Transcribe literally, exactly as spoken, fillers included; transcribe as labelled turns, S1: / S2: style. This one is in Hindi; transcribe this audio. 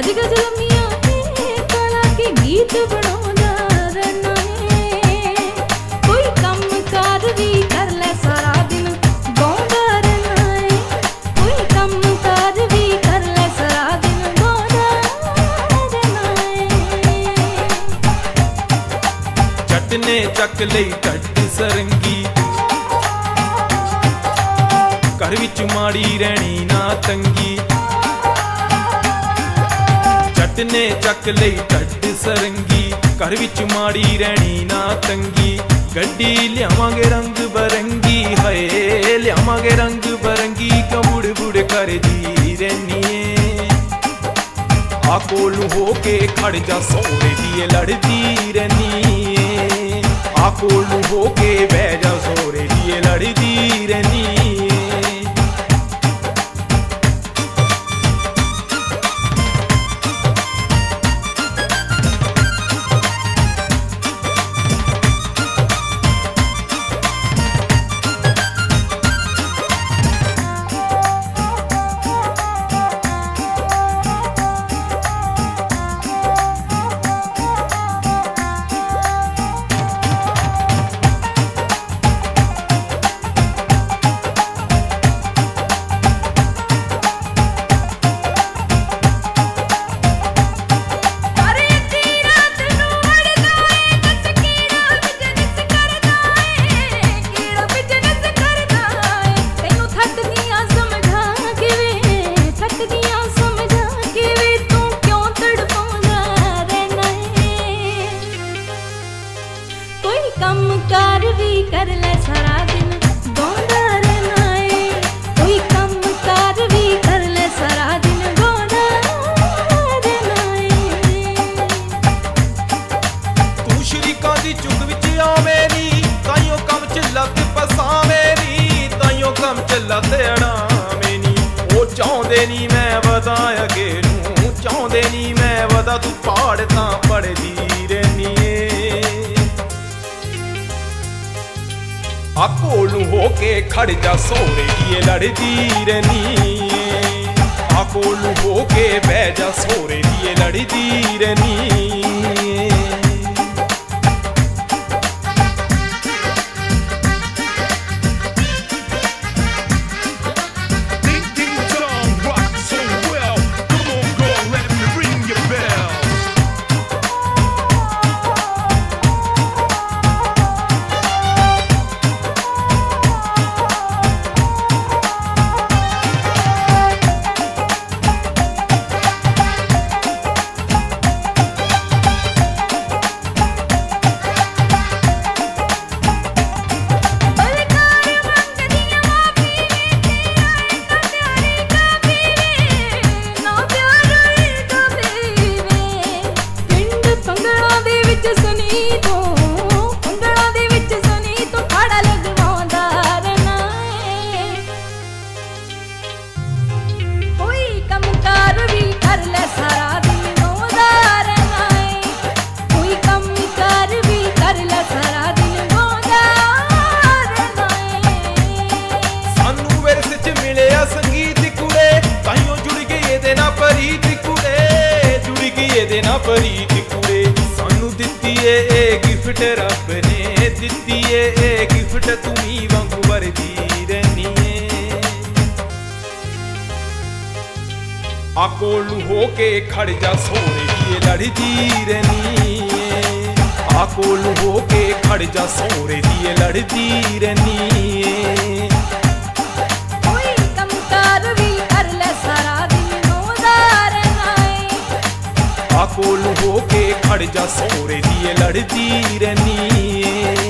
S1: गज गज लम्मियां कला के गीत बनाउंदा रहना है। कोई कम कार भी कर ले सारा दिन गाउंदा रहना है। कोई कम कार भी कर ले सारा दिन गाउंदा रहना है।
S2: जट ने चक लई टट सरंगी घर विच माड़ी रहनी ना तंगी। जट ने चक लई टट सरंगी घर विच माड़ी रहनी ना तंगी। गड्डी लियावांगे रंग बरंगी हाय लियावांगे रंग बरंगी क्यों बुड़ बुड़ करदी रहनी है। आ कोलू होके खड़ जा सोरे दी लड़दी रहनी है। आ कोलू होके बह जा सोरे दी लड़दी रहनी है।
S1: कम कार भी कर ले सारा दिन गाउंदा रहना है। कोई कम कार भी कर ले सारा दिन गाउंदा रहना है।
S2: तू शरीकां दी चुग विच आवे नी ताइयों कम च लत पसावे नी ताइयों कम च लत अड़ावे नी। ओ चाहुंदे नी मैं वधा अगे नूं चाहुंदे नी मैं वधा तू पहाड़ तां पढ़दी रहनी है। आ कोलू होके खड़ जा सोरे दी लड़दी रहनी है। आ कोलू होके बह जा सोरे दी लड़दी रहनी है। परीत कुड़े सानू दित्ती ए गिफ्ट रब ने दित्ती ए गिफ्ट तुम्ही वांगू वरदी रहनी है। आ कोलू होके खड़ जा सोरे दी लड़दी रहनी है। आ कोलू होके खड़ जा सोरे दी लड़दी रहनी है।
S1: कोई कम कार भी कर ले सारा दिन गाउंदा रहना है।
S2: आ कोलू होके खड़ जा सोरे दी लड़दी रहनी है।